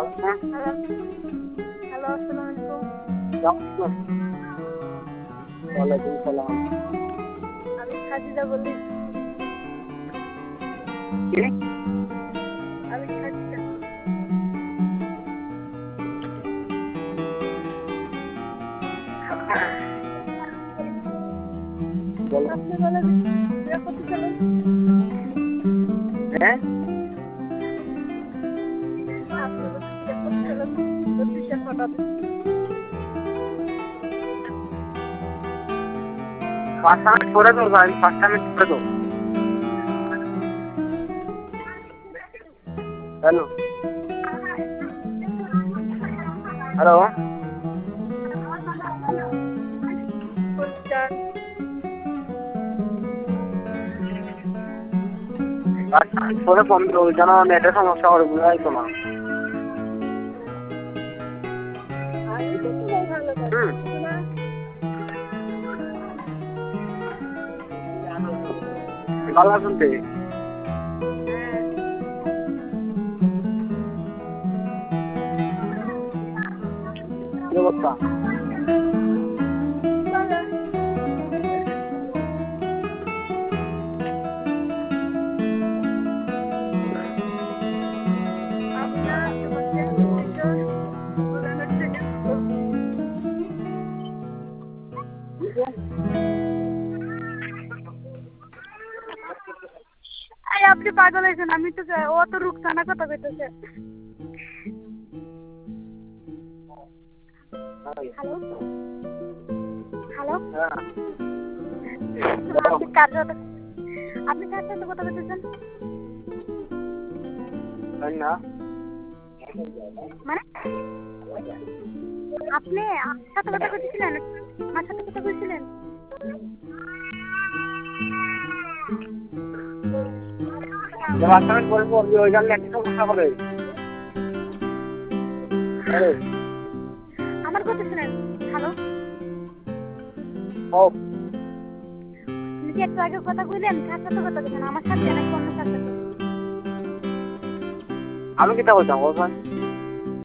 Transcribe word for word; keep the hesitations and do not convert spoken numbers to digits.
Hello, আসসালামু আলাইকুম। ওয়ালাইকুম সালাম। আমি খাদিজা বলি। কে? আমি খাদিজা। বলো। আপনি বলেন বিয়ে করতে চলেন। হ্যাঁ? আপনি বলেন বিয়ে করতে চলেন। তো দুইটা ফটো দিন। পাঁচ মিনিট করে দাও ভাই, পাঁচ মিনিট করে দাও। হ্যালো হ্যালো বলছেন পাঁচ মিনিট পরে ফোন দেবো, কেন নেটের সমস্যা করে বুঝাই তো না। আমি তো তোমার ভালো কাজ হুম কিন্তু না। ভালো শুনতে হ্যাঁ, কি অবস্থা? ভালো। আমি না তোমাকে একটা পুরানো থেকে এই আপনি পাগল হয়েছেন। আমি তো ও তো রুকসানা কথা কইতেছে। হ্যালো হ্যালো হ্যাঁ আপনি কার সাথে আপনি কার সাথে কথা বলতেছেন? তাই না? মানে আপনি আমার সাথে কথা বলতেছিলেন? আমার সাথে কথা বলছিলেন? পাঁচ মিনিট পরে ফোন দিও, ওইখানে নেটের সমস্যা করে। হ্যালো আমার কথা শুনেন। হ্যালো ও আপনি যে একটু আগে কথা কইলেন কার সাথে কথা বলছেন? আমার সাথে নাকি অন্য কার সাথে? আমি কিতা বলতাম বলবেন?